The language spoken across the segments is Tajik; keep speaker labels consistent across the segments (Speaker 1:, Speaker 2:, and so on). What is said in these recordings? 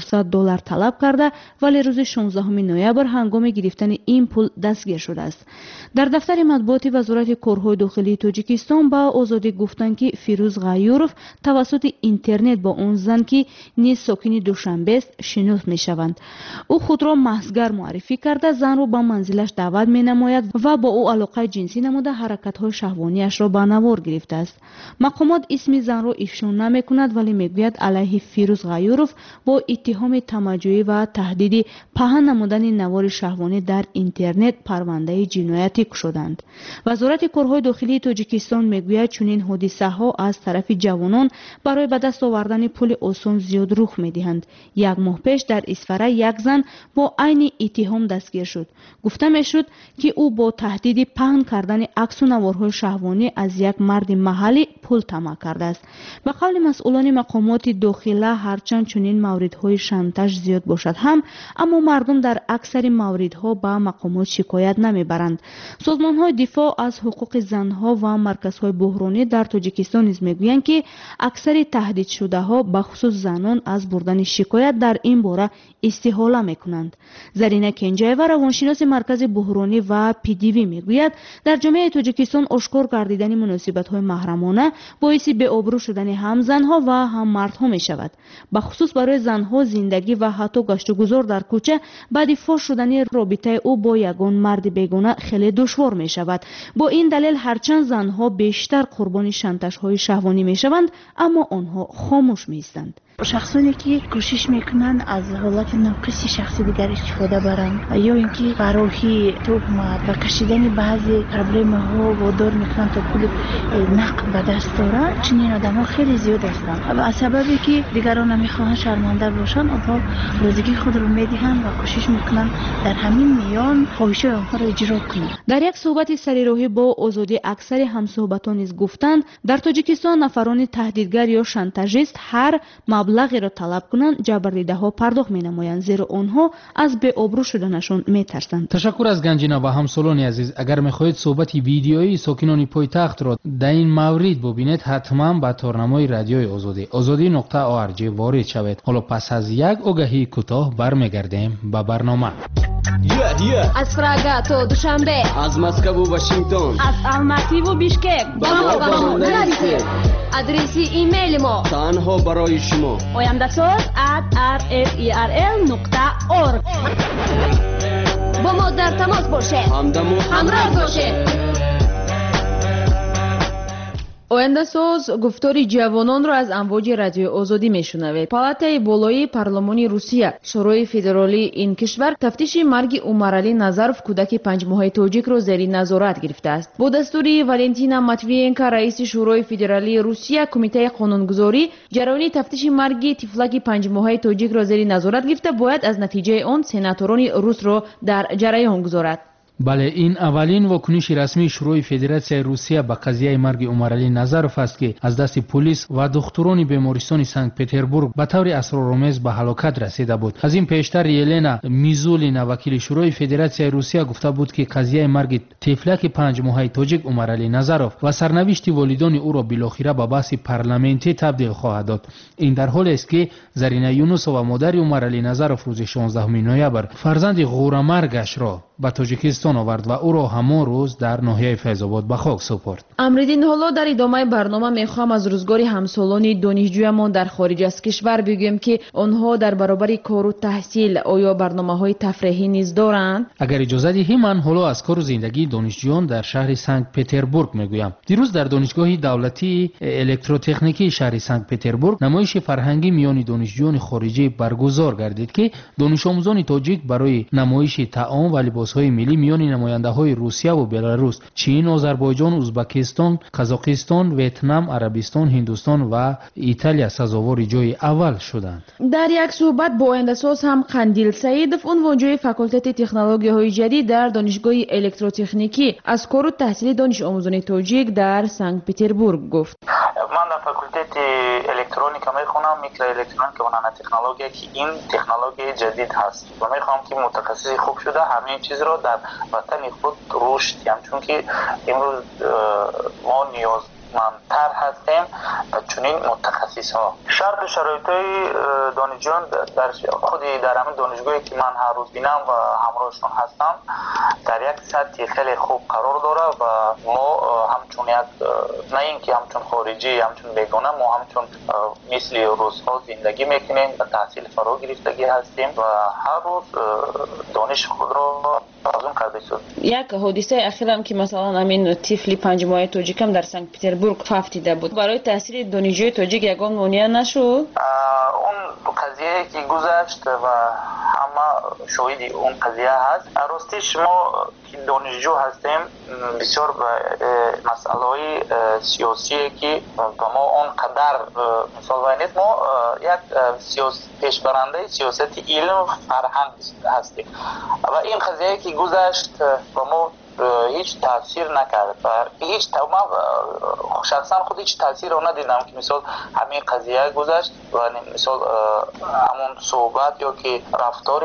Speaker 1: $400 талаб карда, вале рӯзи 16 ноябр ҳангоми гирифтани ин пул дастгир шудааст. дар дафтари матбуоти вазорати корҳои дохилии Тоҷикистон ба озодӣ гуфтанд ки Фирӯз Ғайюров тавассути интернет бо он зан ки низ сокини Душанбест шинос мешаванд. ӯ худро маҳзгар муаррифӣ карда занро ба манзилаш даъват менамояд ва бо ӯ алоқаи ҷинсӣ намуда ҳаракатҳои шаҳвонияшро ба навор гирифтааст. мақомот исми занро ифшо намекунад, вале мегӯяд алайҳи Фирӯз Ғайюров бо иттиҳоми тамаҷҷӯҳӣ ва таҳдиди паҳн намудани навори шаҳвонӣ дар интернет парвандаи ҷиноятӣ кушоданд. вазорати корҳои дохилии Тоҷикистон мегӯяд чунин ҳодисаҳо аз тарафи ҷавонон барои ба даст овардани пули осон зиёд рух медиҳанд. як моҳ пеш дар Исфара як зан бо айни иттиҳом дастгир шуд. гуфта мешуд ки ӯ бо таҳдиди паҳн кардани аксу наворҳои шаҳвонӣ аз як марди маҳаллӣ пул тамъ кардааст. ба қавли масъулони мақомоти дохила, ҳарчанд чунин мавридҳои шантаж зиёд бошад ҳам, аммо мардум дар аксари мавридҳо ба мақомот шикоят намебаранд. созмонҳои дифоъ аз ҳуқуқи занҳо ва марказҳои буҳронӣ дар Тоҷикистон низ мегӯянд ки аксари таҳдидшудаҳо ба хусус занон аз бурдани шикоят дар ин бора истиҳола мекунанд. Зарина Кенҷаева, равоншиноси маркази буҳронӣ ва ПДВ, мегӯяд дар ҷомеаи Тоҷикистон ошкор гардидани муносибатҳои маҳрамона боиси беобрӯ шудани ҳам занҳо ва ҳам мардҳо мешавад. ба хусус барои занҳо зиндагӣ ва ҳатто гаштугузор дар кӯча баъди фош шудани робитаи ӯ бо ягон марди бегона хеле душвор мешавад. бо ин далел ҳарчанд занҳо бештар қурбони шантажҳои шаҳвонӣ мешаванд, аммо онҳо хомӯш меистанд.
Speaker 2: шахсоне ки кӯшиш мекунанд аз ҳолати ноқиси шахси дигар истифода баранд ё ин ки бароҳи тухмат ва кашидани баъзе проблемаҳо водор мекунанд то пули нақд ба даст оранд, чунин одамҳо хеле зиёд ҳастанд. аз сабабе ки дигарон намехоҳанд шарманда бошанд, онҳо розигии худро медиҳанд ва кӯшиш мекунанд дар ҳамин миён хоҳишҳои онҳоро иҷро кунанд.
Speaker 1: дар як суҳбати сарироҳӣ бо озодӣ аксари ҳамсуҳбатон низ гуфтанд, дар Тоҷикистон нафарони таҳдидгар ё шантажист ҳар маблағеро талаб кунанд, ҷабрдидаҳо пардохт менамоянд, зеро онҳо аз беобрӯ шуданашон метарсанд.
Speaker 3: ташаккур аз ганҷина ва ҳамсолони азиз. агар мехоҳед суҳбати видеои сокинони пойтахтро дар ин маврид бубинед, ҳатман ба торнамои радиои озодӣ.org ворид шавед. ҳоло пас аз як огаҳии кӯтоҳ бармегардем ба барнома.
Speaker 4: аз Прага то Душанбе,
Speaker 5: аз Москву Вашингтон,
Speaker 4: аз Алмативу Бишкек ба мо нарасед. адреси имейли мо
Speaker 5: танҳо барои шумо
Speaker 4: oyamdasoz@rferl.org. бо мо дар тамос бошед, ҳамроҳ бошед.
Speaker 6: ояндасоз гуфтори ҷавононро аз амвоҷи радиои озодӣ мешунавед. палатаи болоии парлумони Русия шӯрои федералии ин кишвар тафтиши марги Умаралӣ Назаров, кӯдаки 5 моҳаи тоҷикро зери назорат гирифтааст. бо дастури Валентина Матвиенко, раиси шӯрои федералии Русия, кумитаи қонунгузорӣ ҷараёни тафтиши марги тифлаки 5 моҳаи тоҷикро зери назорат гирифта, бояд аз натиҷаи он сенаторони русро дар ҷараён гузорад.
Speaker 3: бале ин аввалин вокуниши расмии шӯрои федератсияи Русия ба қазияи марги Умаралӣ Назаров аст ки аз дасти полис ва духтурони бемористони Санкт Петербург ба таври асроромез ба ҳалокат расида буд. аз ин пештар Елена Мизулина, вакили шӯрои федератсияи Русия, гуфта буд ки қазияи марги тифлаки 5 моҳаи тоҷик Умаралӣ Назаров ва сарнавишти волидони ӯро билохира ба баҳси парламентӣ табдил хоҳад дод. ин дар ҳоле аст ки Зарина Юнусова, модари Умаралӣ Назаров, рӯзи 16 ноябр фарзанди ғӯрамаргашро ба Тоҷикистон овард ва ӯро ҳамон рӯз дар ноҳияи Файзобод ба хок супорд.
Speaker 6: амридин ҳоло дар идомаи барнома мехоҳам аз рӯзгори ҳамсолони донишҷӯямон дар хориҷ аз кишвар бигӯем ки онҳо дар баробари кору таҳсил оё барномаҳои тафреҳӣ низ доранд.
Speaker 3: агар иҷоза диҳӣ, ман ҳоло аз кору зиндагии донишҷӯён дар шаҳри Санкт Петербург мегӯям. дирӯз дар донишгоҳи давлатии электротехникии шаҳри Санкт Петербург намоиши фарҳангӣ миёни донишҷӯёни хориҷӣ баргузор гардид ки донишомӯзони тоҷик барои намоиши таом ва либосҳои миллӣ миёни намояндаҳои Русияву Беларус, Чин, Озарбойҷон, Узбекистон, Қазоқистон, Ветнам, Арабистон, Ҳиндустон ва Италия сазовори ҷои аввал шуданд.
Speaker 6: дар як суҳбат бо ояндасоз ҳам Қандил Саидов, унвонҷои факултети технологияҳои ҷадид дар донишгоҳи электротехникӣ аз кору таҳсили донишомӯзони тоҷик дар Санкт Петербург гуфт.
Speaker 7: ман дар факултети электроника мехонам, микроэлектроника ва нанотехнология, ки ин технологияи ҷадид ҳаст ва мехоҳам ки мутахассиси хуб шуда ҳамин чизро дар ватани худ рушд диҳам, чунки имрӯз мо ниёз نیازمندتر هستیم و چنین متخصص ها. شرط شرایط دانشجویان در همین دانشگاهی که من هر روز بینم و همراهشون هستم در یک سطح خیلی خوب قرار داره و ما همچون یک نه اینکه همچون خارجی همچون بیگانه، ما همچون مثل روزها زندگی میکنیم و تحصیل فرا گرفتگی هستیم و هر روز دانش خود را آزمون کرده شد.
Speaker 6: یک حادثه اخیرم که مثلا همین طفل 5 ماهه تاجیکم در سنت پترزبورگ فافتیده بود، برای تحصیل دانشجوی تاجیک یگان مانع نشد.
Speaker 7: اون قضیه که گذشت و همه شاهد اون قضیه هست. راستش ما که دانشجو هستیم بسیار مسائل سیاسی که با ما اون قدر مثال نیست. ما یک پیشبرنده سیاست علم فرهنگ هستیم و این قضیه که گذشت با ما هیچ تاثیر نکرد و هیچ شخصا خود هیچ تاثیر رو ندیدم که مثال همین قضیه گذشت و مثال همون صحبت یا که رفتار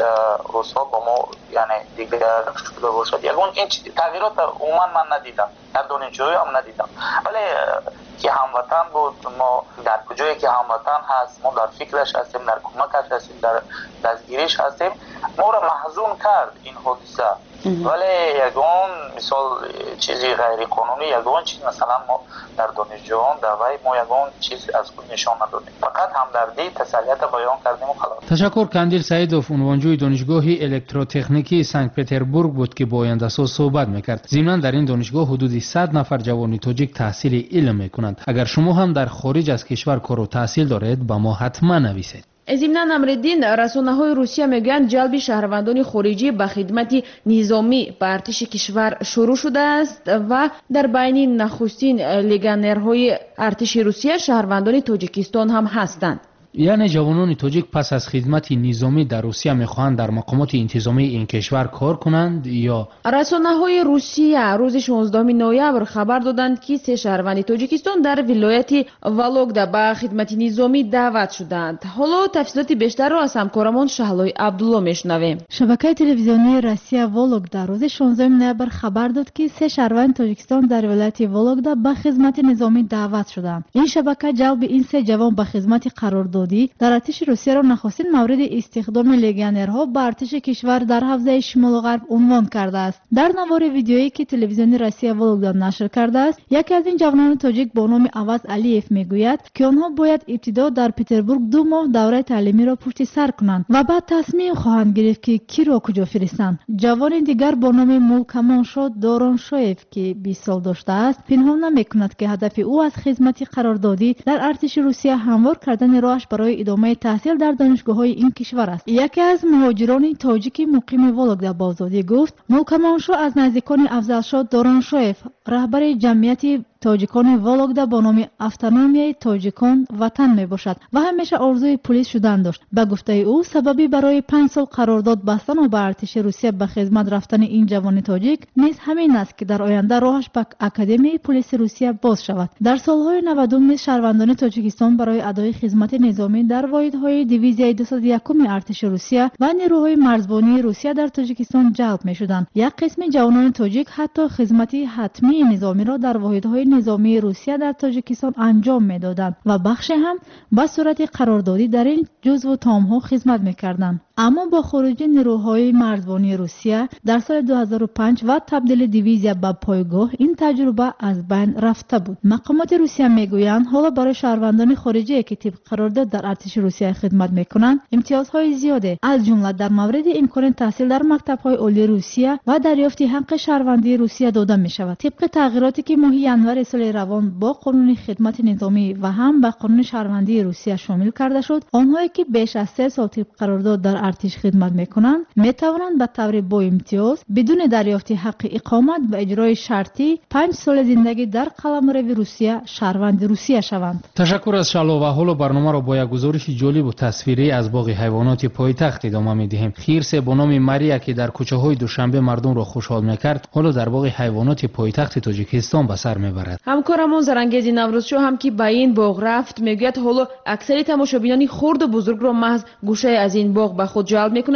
Speaker 7: روسا با ما یعنی دیگر شده باشد یکون این تغییرات عموما من ندیدم، در دانشجوی هم ندیدم. ولی که هموطن بود، ما در کجایی که هموطن هست ما در فکرش هستیم، در کمکش هستیم، در دستگیریش هستیم. ما را محزون کرد این حادثه. ولی یگان مثال چیزی غیر قانونی یگان چیز مثلا ما در دانشجویان در وی ما یگان چیز از خود نشان ندادیم، فقط همدردی تسلیت بیان کردیم و خلاص.
Speaker 3: تشکر. کاندیل سعیدوف عنوانجوی دانشگاه الکتروتکنیکی سنت پترزبورگ بود که با آینده ساز صحبت میکرد. ضمن در این دانشگاه حدود 100 نفر جوان تاجیک تحصیل علم میکنند. اگر شما هم در خارج از کشور کار و تحصیل دارید با ما حتما نویسید.
Speaker 6: ضمن امرالدین رسانه‌های روسیه میگویند جلب شهروندان خارجی به خدمت نظامی به ارتش کشور شروع شده است و در بین نخستین لگنرهای ارتش روسیه شهروندان تاجیکستان هم هستند.
Speaker 3: یعنی جوانان تاجیک پس از خدمت نظامی در روسیه میخواهند در مقامات انتظامی این کشور کار کنند یا؟
Speaker 6: رسانه‌های روسیه روز 16 نوامبر خبر دادند که 3 شهروند تاجیکستان در ولایت ولوگدا به خدمت نظامی دعوت شدند. حالا تفصیلات بیشتر را از همکارمان شهلای عبدالله میشنویم.
Speaker 8: شبکه تلویزیونی روسیه ولوگدا روز 16 نوامبر خبر داد که 3 شهروند تاجیکستان در ولایت ولوگدا به خدمت نظامی دعوت شدند. این شبکه جلب این 3 جوان به خدمت قرار داد در ارتش روسیه را نخستین مورد استخدام لگنرها به ارتش کشور در حوزه شمال و غرب عنوان کرده است. در نوار ویدیویی که تلویزیون روسیه ولوگدا نشر کرده است، یکی از این جوانان تاجیک با نام عوض علیف میگوید که آنها باید ابتدا در پترزبورگ 2 ماه دوره تعلیمی را پشت سر کنند و بعد تصمیم خواهند گرفت که کی را کجا فرستند. جوان دیگر با نام مولکامانشو دورانشویف که 20 سال داشته است پنهان نمیکند که هدف او از خدمت قراردادی در ارتش روسیه هموار کردن راهش برای ادامه تحصیل در دانشگاه‌های این کشور است. یکی از مهاجران تاجیک مقیم ولوگدا با آزادی گفت مولکامانشو از نزدیکان افضلشاه دورانشویف رهبر جمعیت تاجیکان ولوگدا با نام автономیای تاجیکان وطن می باشد و همیشه آرزوی پلیس شدن داشت. به گفته او سببی برای 5 سال قرارداد بستن و به ارتش روسیه به خدمت رفتن این جوان تاجیک نیز همین است که در آینده راهش به اکادمی پلیس روسیه باز شود. در سالهای 90 نیز شهروندان تاجیکستان برای ادای خدمت نظامی در واحدهای دیویزیای 201 ارتش روسیه و نیروهای مرزبانی روسیه در تاجیکستان جلب می شدند. یک قسم جوانان تاجیک حتی خدمت حتمی نظامی را در واحدهای نظامی روسیه در تاجیکستان انجام می‌دادند و بخش هم به صورت قراردادی در این جزو تام‌ها خدمت می‌کردند. اما با خروج نیروهای مرزبانی روسیه در سال 2005 و تبدیل دیویزیا به پایگاه این تجربه از بین رفته بود. مقامات روسیه میگویند حالا برای شهروندان خارجی که طبق قرارداد در ارتش روسیه خدمت میکنند امتیازهای زیاده از جمله در مورد امکان تحصیل در مکتب‌های عالی روسیه و دریافت حق شهروندی روسیه داده می‌شود. طبق تغییراتی که ماه ینور سال روان با قانون خدمت نظامی و هم به قانون شهروندی روسیه شامل کرده شد، آنهایی که بیش از 3 سال طبق قرارداد در ارتش خدمت میکنند میتوانند به طور با امتیاز بدون دریافت حق اقامت و اجرای شرطی 5 سال زندگی در قلمرو روسیه شهروند روسیه شوند.
Speaker 3: تشکر از شالو و حالا برنامه را با یک گزارش جالب و تصویری از باغ حیوانات پایتخت ادامه میدهیم. خرس با نام ماریا که در کوچه های دوشنبه مردم را خوشحال میکرد حالا در باغ حیوانات پایتخت تاجیکستان به سر میبرد.
Speaker 6: همکارمون زرنگیزی نوروزشو هم که به این باغ رفت میگوید حالا اکثر تماشابینان خرد و بزرگ را محض گوشه از این باغ به خود جلب میکند که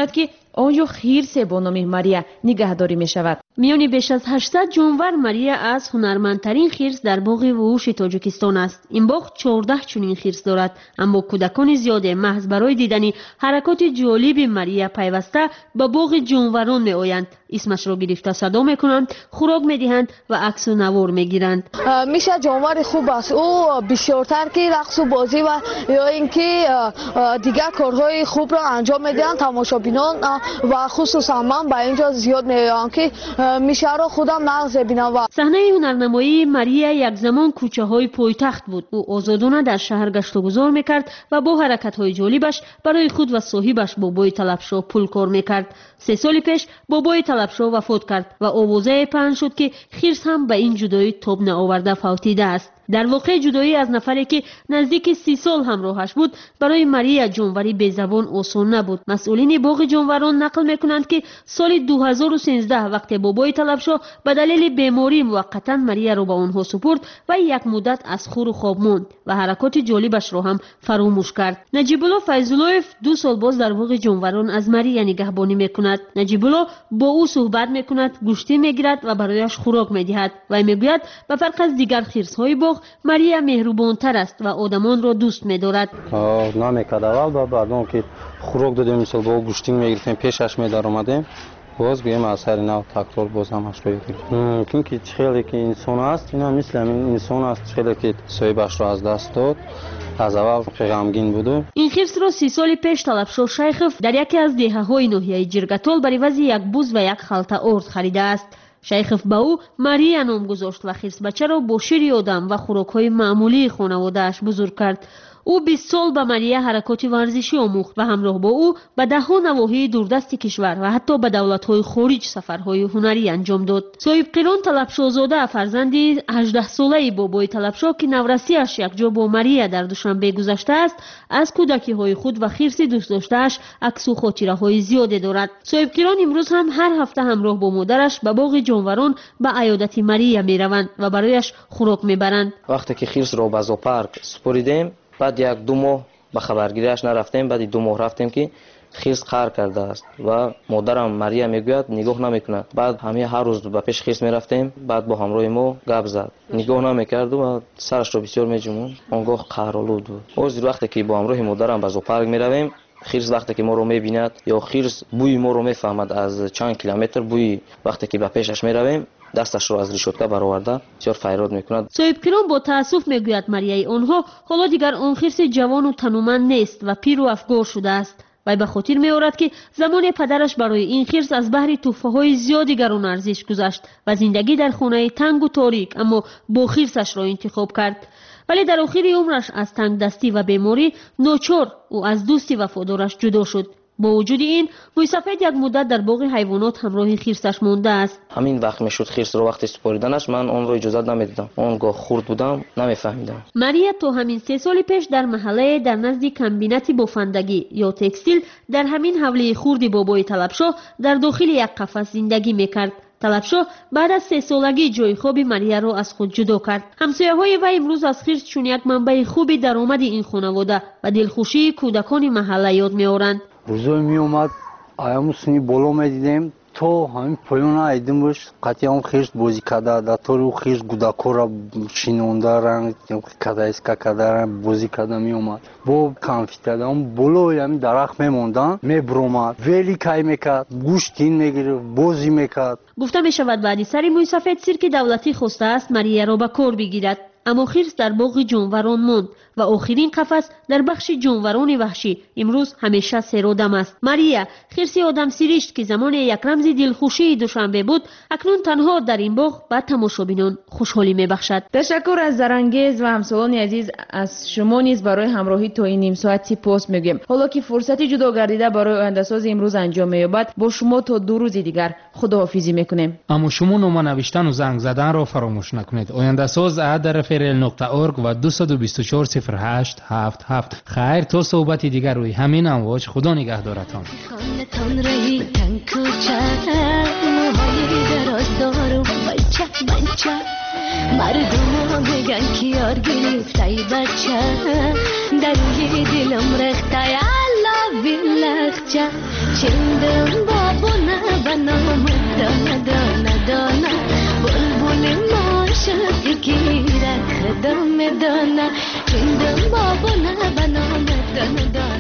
Speaker 6: آنجا خیرس با نام ماریا نگهداری می شود.
Speaker 9: میانی بیش از 800 جانور ماریا از هنرمندترین خرس در باغ وحوش تاجیکستان است. این باغ 14 چنین خرس دارد، اما کودکان زیاد محض برای دیدن حرکات جالب ماریا پیوسته به باغ جانوران می آیند. اسمش را گرفته صدا می کنند، خوراک می دهند و عکس و نوار می گیرند.
Speaker 10: میشه جانور خوب است، او بسیارتر که رقص و بازی و یا اینکه دیگر کارهای خوب را انجام میدهند. تماشابینان و خصوصا من به اینجا زیاد میآیم که میشه را خودم نقض ببینم. و
Speaker 9: صحنه هنرنمایی ماریا یک زمان کوچه های پایتخت بود. او آزادانه در شهر گشت و گذار میکرد و با حرکت های جالبش برای خود و صاحبش بابای طلبشاه پول کار میکرد. 3 سال پیش بابای طلبشاه وفات کرد و آوازه پهن شد که خرس هم به این جدایی تاب نآورده فوتیده است. در واقع جدایی از نفری که نزدیک 30 سال همراهش بود برای ماریا جانوری بی زبان آسان نبود. مسئولین باغ جانوران نقل میکنند که سال 2013 وقتی بابای طلبشاه به دلیل بیماری موقتا ماریا را به آنها سپرد و یک مدت از خور و خواب ماند و حرکات جالبش را هم فراموش کرد. نجیب الله فیض‌اللهیف 2 سال باز در باغ جانوران از ماریا نگهبانی میکند. نجیب الله با او صحبت میکند، گوشتی میگیرد و برایش خوراک میدهد و میگوید به فرق از دیگر خرس‌های باغ ماریا مهربان‌تر است و آدمان را دوست می‌دارد.
Speaker 11: نمی‌کرد اول بعدم که خوراک دادیم مثلا با گوشتی می‌گرفتیم پیشش می‌دار اومدیم باز گویم از هر نوع تکرار باز همش بگیریم. چون خیلی که انسان است اینا مثل این انسان است، خیلی که صاحبش را از دست داد از اول غمگین بود.
Speaker 9: این خرس را 30 سال پیش طلبشاه شیخف در یکی از دهه‌های ناحیه جرگتال برای عوض یک بز و یک خلطه ارد خریده است. شیخف به او ماریا نام گذاشت و خرس بچه را با شیر آدم و خوراک‌های معمولی خانواده‌اش بزرگ کرد. او 20 سال به ماریا حرکات ورزشی آموخت و همراه با او به ده‌ها نواحی دوردست کشور و حتی به دولت‌های خارج سفرهای هنری انجام داد. صاحب قران طلبشاهزاده فرزند 18 ساله بابای طلبشاه که نورسی‌اش یک جا با ماریا در دوشنبه گذشته است، از کودکی‌های خود و خرس دوست داشته‌اش عکس و خاطره‌های زیادی دارد. صاحب قران امروز هم هر هفته همراه با مادرش به باغ جانوران به عیادت ماریا می‌روند و برایش خوراک می‌برند.
Speaker 11: وقتی که خرس را به زوپارک سپریدیم بعد 1-2 ماه به خبرگیریش نرفتیم، بعد 2 ماه رفتیم که خرس قهر کرده است و مادرم ماریا میگوید نگاه نمیکند. بعد همه هر روز به پیش خرس میرفتیم، بعد با همراه ما گپ زد، نگاه نمیکرد و سرش را بسیار میجوموند. آنگاه قهرآلود بود. از وقتی که با همراه مادرم به زوپارک میرویم خرس وقتی که ما رو میبیند یا خرس بوی ما رو میفهمد از چند کیلومتر بوی وقتی که به پیشش میرویم دستش رو از ریشوتکه برآورده بسیار فریاد میکند.
Speaker 9: صاحب کرام با تاسف میگوید ماریای آنها حالا دیگر آن خرس جوان و تنومند نیست و پیر و افگار شده است. و به خاطر می‌آورد که زمان پدرش برای این خرس از بحر تحفه‌های زیادی گران ارزش گذاشت و زندگی در خانه تنگ و تاریک اما با خرسش را انتخاب کرد. ولی در آخر عمرش از تنگ دستی و بیماری ناچار او از دوستی وفادارش جدا شد. با وجود این مویسفید یک مدت در باغ حیوانات همراه خرسش مانده است.
Speaker 11: همین وقت میشد خرس رو وقتی سپاریدنش من اون رو اجازه نمیدادم، اونگاه خورد بودم نمیفهمیدم.
Speaker 9: ماریا تا همین 3 سال پیش در محله در نزد کمبینت بافندگی یا تکستیل در همین حوله خورد بابای طلبشاه در داخل یک قفس زندگی میکرد. طلبشاه بعد از 3 سالگی جای خواب ماریا را از خود جدا کرد. همسایه‌های وی امروز از خرس چون یک منبع خوبی درآمد این خانواده و دلخوشی کودکان محله یاد می‌آورند.
Speaker 12: روزای می اومد ایامو سنی بالا میدیدیم تو همین پایان ایدیم باش قطعی هم خرس بازی کرده در طور خرس کودکا را شینونده رنگ کده اسکا کرده رنگ بازی کرده می اومد با کامپیوتر هم بالا همین درخت میموندن میبرومد ولی کای میکرد گوشتین میگیره بازی میکرد.
Speaker 9: گفته می شود بعدی سری مویسفید سیرک دولتی خواسته است ماریا را به کار بگیرد، اما خرس در باغ جانوران ماند و آخرین قفس در بخش جانوران وحشی امروز همیشه سرودم است. ماریا خرسی آدم سیریشت که زمان یک رمز دلخوشی دوشنبه بود اکنون تنها در این باغ به تماشابینان خوشحالی میبخشد.
Speaker 6: تشکر از زرانگیز و همسالان عزیز از شما نیز برای همراهی تا این نیم ساعتی پست میگیم. حالا که فرصتی جدا گردیده برای آینده ساز امروز انجام مییابد با شما تا 2 روز دیگر خداحافظی میکنیم.
Speaker 3: اما شما نام نوشتن و زنگ زدن را فراموش نکنید. آینده ساز @rfrl.org و 224 0877. خیر تا صحبت دیگر روی همین امواج. خدا نگهدارتان.
Speaker 13: خانتان رهی تن کوچه موهای دراز دارم بچه مردم بگن که یار گرفته ای بچه در روی دلم رخته الله بالله بچه چندم بابونه بنام دانه دانه دانه بلبل ماشقی گیره خدام دانه چندم بابونه بنام دانه دانه